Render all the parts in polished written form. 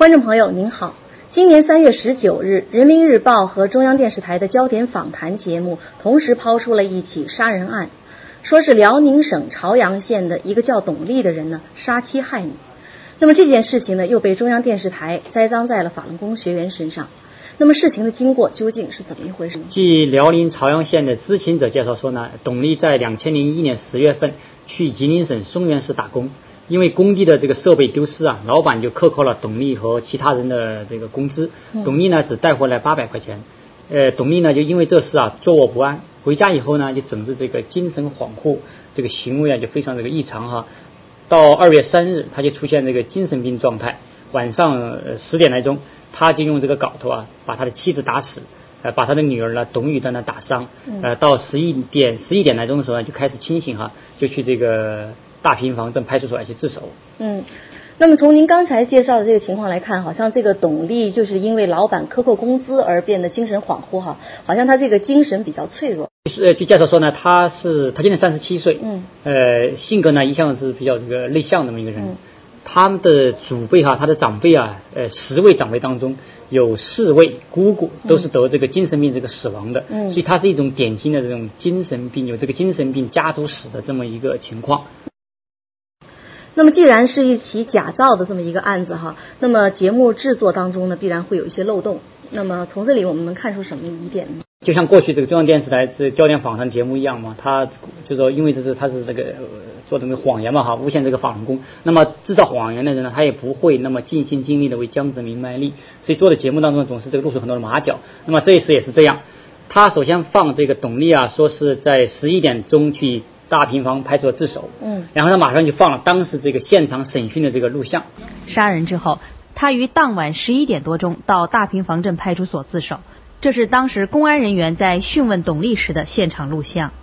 观众朋友您好，今年3月19日，人民日报和中央电视台的焦点访谈节目同时抛出了一起杀人案，说是辽宁省朝阳县的一个叫董丽的人呢杀妻害女。那么这件事情呢又被中央电视台栽赃在了法轮功学员身上。那么事情的经过究竟是怎么一回事呢？ 据辽宁朝阳县的知情者介绍说呢，董丽在2001年10月份去吉林省松原市打工，因为工地的这个设备丢失啊，老板就克扣了董丽和其他人的这个工资，董丽呢只带回来800块钱。董丽呢就因为这事啊坐卧不安，回家以后呢就整治这个精神恍惚，这个行为啊就非常这个异常哈。到2月3日，他就出现这个精神病状态，晚上10点来钟，他就用这个镐头啊把他的妻子打死，把他的女儿呢董雨的呢打伤，到11点来钟的时候呢就开始清醒哈，就去这个大平房镇派出所来去自首。 那么从您刚才介绍的这个情况来看，好像这个董丽就是因为老板克扣工资而变得精神恍惚哈，好像他这个精神比较脆弱。 据介绍说呢，他今年37岁，性格呢一向是比较这个内向的这么一个人。他们的祖辈哈，他的长辈啊，10位长辈当中有4位姑姑都是得这个精神病这个死亡的，所以他是一种典型的这种精神病，有这个精神病家族史的这么一个情况。 那么既然是一起假造的这么一个案子哈，那么节目制作当中呢必然会有一些漏洞，那么从这里我们能看出什么疑点呢？ 就像过去这个中央电视台这焦点访谈节目一样嘛，他就说因为他是这个做这个谎言嘛哈，诬陷这个法轮功，那么制造谎言的人呢他也不会那么尽心尽力的为江泽民卖力，所以做的节目当中总是这个露出很多的马脚。那么这一次也是这样，他首先放这个董丽啊说是在11点钟去大平房派出所自首，然后他马上就放了当时这个现场审讯的这个录像。 杀人之后，他于当晚11点多钟到大平房镇派出所自首，这是当时公安人员在讯问董丽时的现场录像。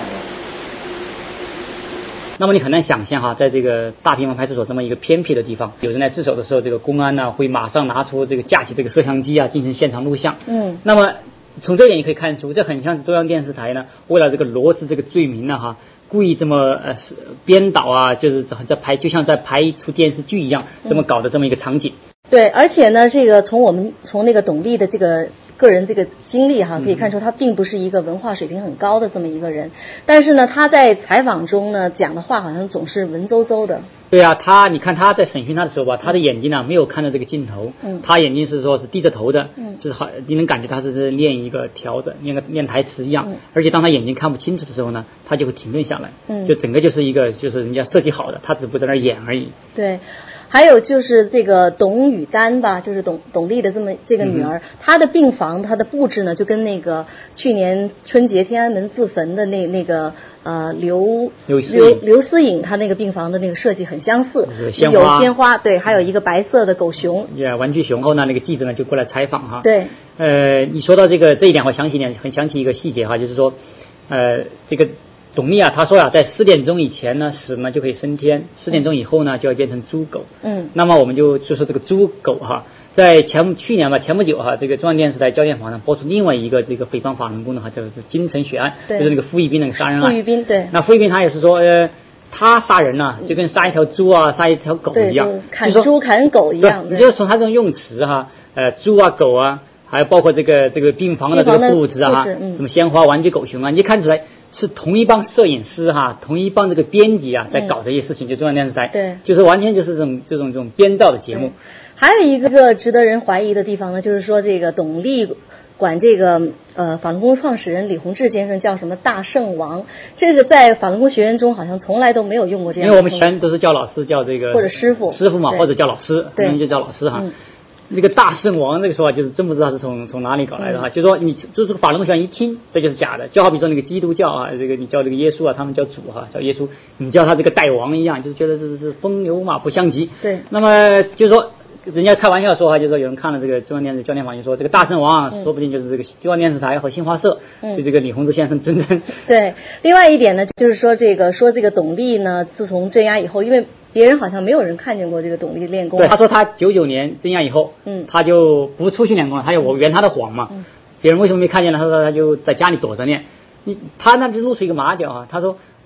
那么你很难想象哈，在这个大平房派出所这么一个偏僻的地方，有人来自首的时候，这个公安呢会马上拿出这个架起这个摄像机啊进行现场录像。那么从这一点你可以看出，这很像是中央电视台呢为了这个罗织这个罪名呢哈，故意这么编导啊，就是就像在拍一出电视剧一样，这么搞的这么一个场景。 对，而且呢，这个从那个董丽的这个个人这个经历哈，可以看出他并不是一个文化水平很高的这么一个人，但是呢，他在采访中呢讲的话好像总是文绉绉的。 对啊，你看他在审讯他的时候吧，他的眼睛呢没有看到这个镜头，他眼睛是低着头的，就是好，你能感觉他是练一个条子，练台词一样，而且当他眼睛看不清楚的时候呢，他就会停顿下来，就整个就是一个就是人家设计好的，他只不过在那演而已。 对。还有就是这个董雨丹吧，就是董丽的这个女儿，她的病房她的布置呢，就跟那个去年春节天安门自焚的那个刘思颖她那个病房的那个设计很相似，有鲜花，对，还有一个白色的狗熊， 玩具熊。后呢，那个记者呢就过来采访哈。 对。 你说到这一点，我想起一个细节哈，就是说，这个董丽啊，他说啊，在10点钟以前呢，死呢就可以升天，10点钟以后呢就要变成猪狗。那么我们就说这个猪狗哈，在去年吧，前不久哈，这个中央电视台焦点访谈播出另外一个这个诽谤法轮功的哈，叫做金城血案，就是那个傅玉斌那个杀人案。 傅玉斌对。 那傅玉斌他也是说，他杀人呢，就跟杀一条猪啊，杀一条狗一样， 砍猪砍狗一样。 你就从他这种用词哈，猪啊狗啊，还有包括这个病房的这个布置啊，什么鲜花、玩具狗熊啊，你就看出来是同一帮摄影师哈，同一帮这个编辑啊，在搞这些事情，就中央电视台， 对， 就是完全就是这种编造的节目。 还有一个值得人怀疑的地方呢，就是说这个董丽管这个法轮功创始人李洪志先生叫什么大圣王，这个在法轮功学院中好像从来都没有用过这样的。 因为我们全都是叫老师，叫这个或者师傅嘛，或者叫老师，我们就叫老师哈。那个大圣王这个说法就是真不知道是从哪里搞来的哈，就是说你就这个法轮功学员一听这就是假的，就好比说那个基督教啊，这个你叫这个耶稣啊，他们叫主哈，叫耶稣，你叫他这个代王一样，就是觉得这是风牛马不相及。 对。 那么就是说，人家开玩笑说哈，就是说有人看了这个中央电视焦点访谈说，这个大圣王啊，说不定就是这个中央电视台和新华社对这个李洪志先生尊称。 对。另外一点呢，就是说这个董丽呢，自从镇压以后，因为别人好像没有人看见过这个董丽练功。 对，他说他99年镇压以后，他就不出去练功了，他就圆他的谎嘛。别人为什么没看见呢？他说他就在家里躲着练。他那就露出一个马脚啊，他说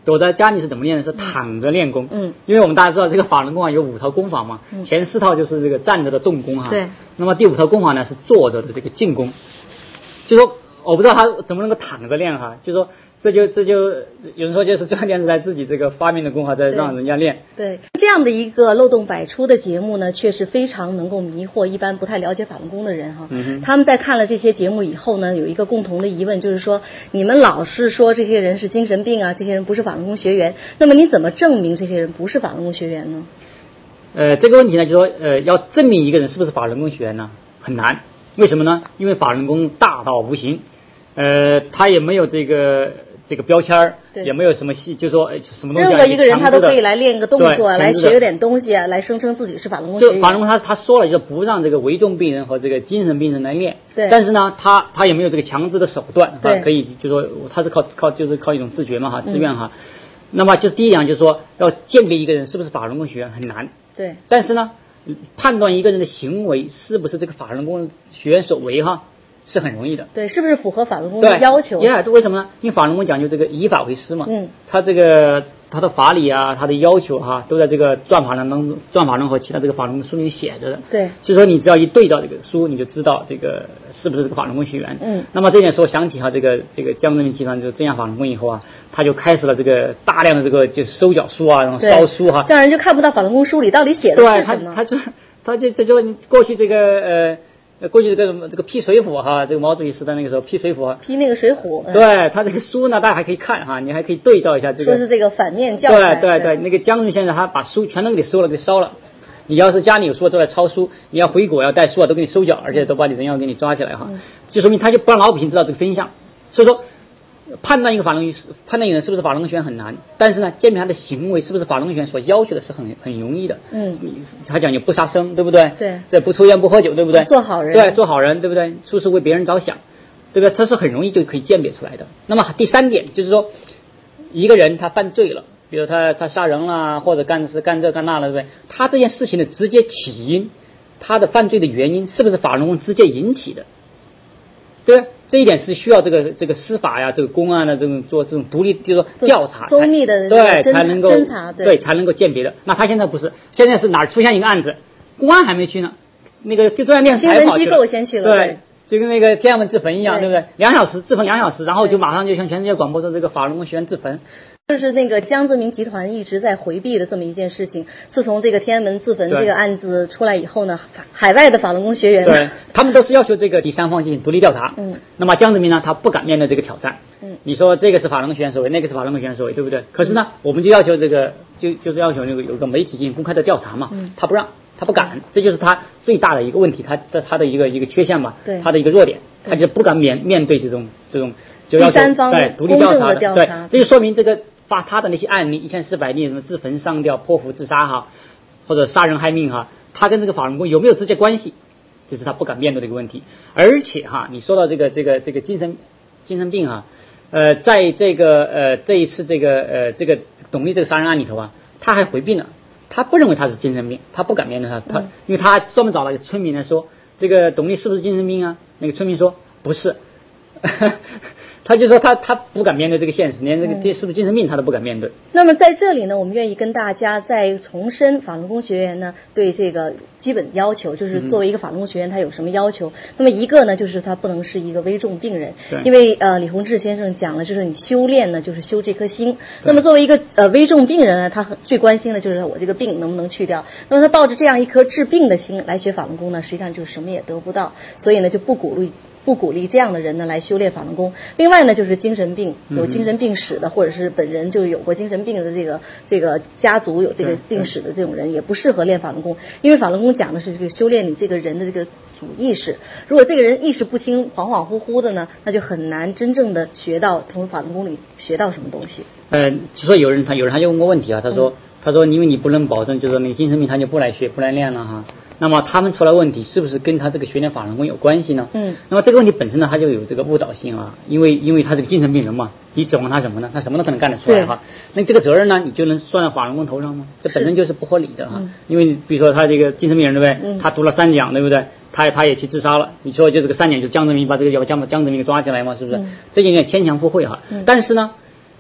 躲在家里是怎么练呢？是躺着练功。因为我们大家知道这个法轮功有5套功法嘛，前4套就是这个站着的动功哈。 对。 那么第5套功法呢是坐着的这个静功。就说我不知道他怎么能够躺着练哈，就说这就有人说就是中央电视台自己这个发明的功法在让人家练。 对，这样的一个漏洞百出的节目呢，确实非常能够迷惑一般不太了解法轮功的人哈。他们在看了这些节目以后呢，有一个共同的疑问，就是说你们老是说这些人是精神病啊，这些人不是法轮功学员，那么你怎么证明这些人不是法轮功学员呢？ 这个问题呢，就说要证明一个人是不是法轮功学员呢，很难。为什么呢？因为法轮功大道无形，他也没有这个标签，也没有什么就说什么东西。 任何一个人他都可以来练个动作，来学点东西，来声称自己是法轮功学员。 就法轮功他说了，就不让这个危重病人和这个精神病人来练。 对。 但是呢，他也没有这个强制的手段，可以就说他是靠一种自觉嘛自愿哈。那么就第一样就是说要鉴别一个人是不是法轮功学员很难。 对。 但是呢，判断一个人的行为是不是这个法轮功学员所为是很容易的。 对，是不是符合法轮功的要求？ 为什么呢？因为法轮功讲究这个以法为师嘛。他的法理啊，他的要求都在这个转法轮和其他这个法轮功书里写着的。 对。 所以说你只要一对照这个书，你就知道这个是不是这个法轮功学员。那么这件事我想起这个江泽民集团就镇压法轮功以后他就开始了这个大量的这个就收缴书然后烧书这样人就看不到法轮功书里到底写的是什么。 对，他就过去这个批水浒这个毛主席时代那个时候批水浒批那个水浒。 对，他这个书呢大家还可以看你还可以对照一下这个。 说是这个反面教材。 对，那个江泽民先生他把书全都给收了给烧了。你要是家里有书都在抄书，你要回国要带书都给你收缴，而且都把你人要给你抓起来就说明他就不让老百姓知道这个真相。所以说判断一个人是不是法轮功学员很难，但是呢，鉴别他的行为是不是法轮功学员所要求的是很容易的。他讲究不杀生，对不对？ 对。 这不抽烟不喝酒，对不对？ 做好人。 对，做好人，对不对？处事为别人着想，对不对？这是很容易就可以鉴别出来的。那么第3点就是说，一个人他犯罪了，比如他杀人了，或者干这干那了，对不对？他这件事情的直接起因，他的犯罪的原因是不是法轮功直接引起的？对。这一点是需要这个司法这个公安的做这种独立就是说调查周密的才能够侦查才能够鉴别的。那他现在不是，现在是哪儿出现一个案子，公安还没去呢，那个中央电视台跑去了， 新闻机构先去了。 对，就跟那个天安门自焚一样，对不对？2小时自焚2小时，然后就马上就向全世界广播说这个法轮功学员自焚。 就是那个江泽民集团一直在回避的这么一件事情。自从这个天安门自焚这个案子出来以后呢，海外的法轮功学员对他们都是要求这个第三方进行独立调查。那么江泽民呢，他不敢面对这个挑战。你说这个是法轮功学员所为，那个是法轮功学员所为，对不对？可是呢，我们就要求这个就是要求那个有个媒体进行公开的调查嘛。他不让，他不敢，这就是他最大的一个问题，他的一个缺陷嘛，他的一个弱点，他就不敢面对这种就要求第三方独立调查的。 对，这就说明这个他的那些案例1400例什么自焚上吊剖腹自杀或者杀人害命他跟这个法轮功有没有直接关系，这是他不敢面对的一个问题。而且你说到这个精神病在这一次这个董力这个杀人案里头他还回避了，他不认为他是精神病，他不敢面对他因为他专门找了一个村民来说这个董力是不是精神病那个村民说不是。他就说他不敢面对这个现实，连这个是不是精神病他都不敢面对。 那么在这里呢，我们愿意跟大家再重申法轮功学员呢对这个基本要求，就是作为一个法轮功学员他有什么要求。那么一个呢，就是他不能是一个危重病人，因为李洪志先生讲了，就是你修炼呢就是修这颗心。那么作为一个危重病人呢，他最关心的就是我这个病能不能去掉。那么他抱着这样一颗治病的心来学法轮功呢，实际上就是什么也得不到，所以呢就不鼓励这样的人呢来修炼法轮功。另外呢，就是精神病有精神病史的，或者是本人就有过精神病的这个家族有这个病史的这种人，也不适合练法轮功，因为法轮功讲的是这个修炼你这个人的这个主意识。如果这个人意识不清、恍恍惚惚的呢，那就很难真正的从法轮功里学到什么东西。 就说有人他就问过问题他说因为你不能保证，就是说你精神病他就不来练了那么他们出来问题是不是跟他这个学练法轮功有关系呢？那么这个问题本身呢，它就有这个误导性因为他是个精神病人嘛，你指望他什么呢？他什么都可能干得出来那这个责任呢，你就能算到法轮功头上吗？这本身就是不合理的因为比如说他这个精神病人对不对？他读了3讲对不对？他也去自杀了，你说就这个3讲就江泽民把江泽民给抓起来嘛，是不是？这有点牵强附会但是呢，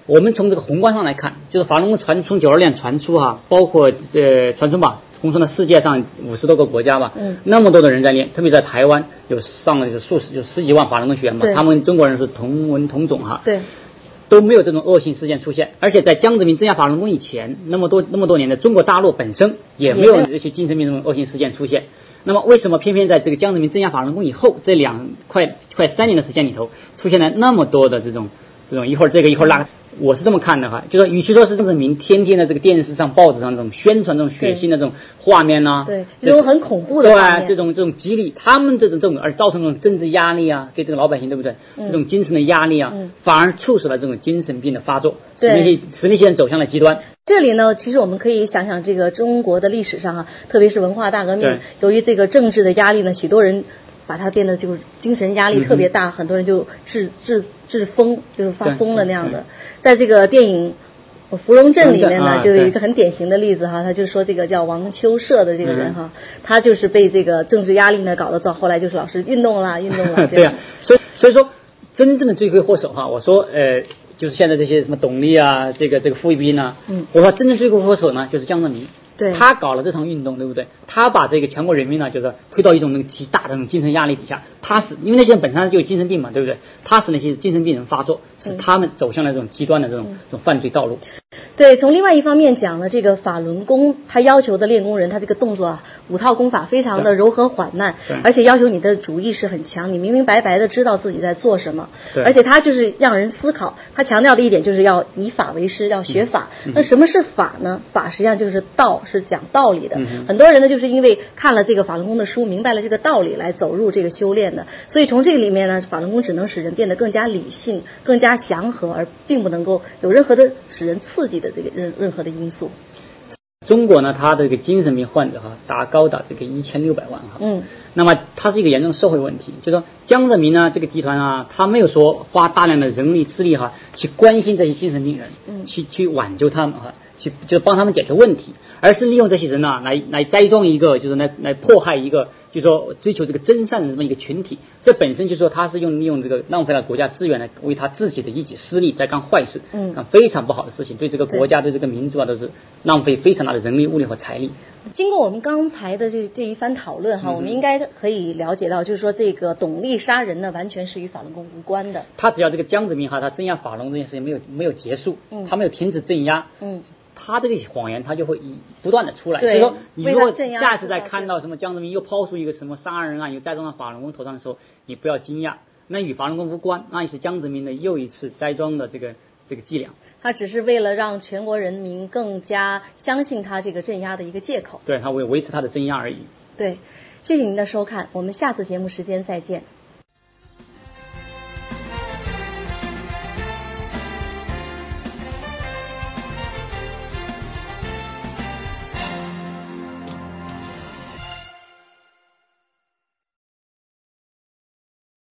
我们从这个宏观上来看，就是法轮功从92年传出包括传出吧，红传到世界上50多个国家吧，那么多的人在练，特别在台湾有上了十几万法轮功学员吧，他们中国人是同文同种对， 都没有这种恶性事件出现。而且在江泽民镇压法轮功以前，那么多年的中国大陆本身也没有这些精神病这种恶性事件出现。那么为什么偏偏在这个江泽民镇压法轮功以后，这快3年的时间里头，出现了那么多的这种一会儿这个一会儿那个？我是这么看的就是与其说是江泽民天天的这个电视上、报纸上这种宣传这种血腥的这种画面对，这种很恐怖的画面， 这种激励他们这种而造成这种政治压力给这个老百姓，对不对？这种精神的压力反而促使了这种精神病的发作，使那些人走向了极端。 这里呢，其实我们可以想想这个中国的历史上特别是文化大革命，由于这个政治的压力呢，许多人把它变得就是精神压力特别大，很多人就治疯，就是发疯了那样的。在这个电影《芙蓉镇》里面呢，就有一个很典型的例子他就说这个叫王秋社的这个人他就是被这个政治压力呢搞得到后来就是老是运动了对啊，所以说真正的罪魁祸首我说就是现在这些什么董力这个傅一斌我说真正罪魁祸首呢就是江泽民。 对， 他搞了这场运动，对不对？他把这个全国人民就是推到一种极大的那种精神压力底下。因为那些人本身就有精神病嘛，对不对？他使那些精神病人发作，使他们走向了这种极端的这种犯罪道路。 对，从另外一方面讲呢，这个法轮功他要求的练功人，他这个动作5套功法非常的柔和缓慢，而且要求你的主意识很强，你明明白白的知道自己在做什么，而且他就是让人思考。他强调的一点就是要以法为师，要学法。那什么是法呢？法实际上就是道，是讲道理的。很多人呢，就是因为看了这个法轮功的书，明白了这个道理，来走入这个修炼的。所以从这个里面呢，法轮功只能使人变得更加理性、更加祥和，而并不能够有任何的使人刺激的这个任何的因素。 中国呢，它的这个精神病患者高达这个1600万那么它是一个严重社会问题，就是说江泽民呢这个集团他没有说花大量的人力智力去关心这些精神病人，去挽救他们就帮他们解决问题，而是利用这些人来栽赃一个，就是来迫害一个，就是说追求这个真善的这么一个群体。这本身就是说他是利用这个浪费了国家资源来为他自己的一己私利在干坏事，干非常不好的事情，对这个国家对这个民族都是浪费非常大的人力物力和财力。 经过我们刚才的这一番讨论我们应该可以了解到，就是说这个董力杀人呢，完全是与法轮功无关的。 他只要这个江泽民他镇压法轮功这件事情没有结束，他没有停止镇压，他这个谎言他就会不断的出来。所以说你如果下次再看到什么江泽民又抛出一个什么杀人案又栽赃到法轮功头上的时候，你不要惊讶，那与法轮功无关，那也是江泽民的又一次栽赃的这个伎俩。 他只是为了让全国人民更加相信他这个镇压的一个借口。 对，他维持他的镇压而已。 对，谢谢您的收看，我们下次节目时间再见。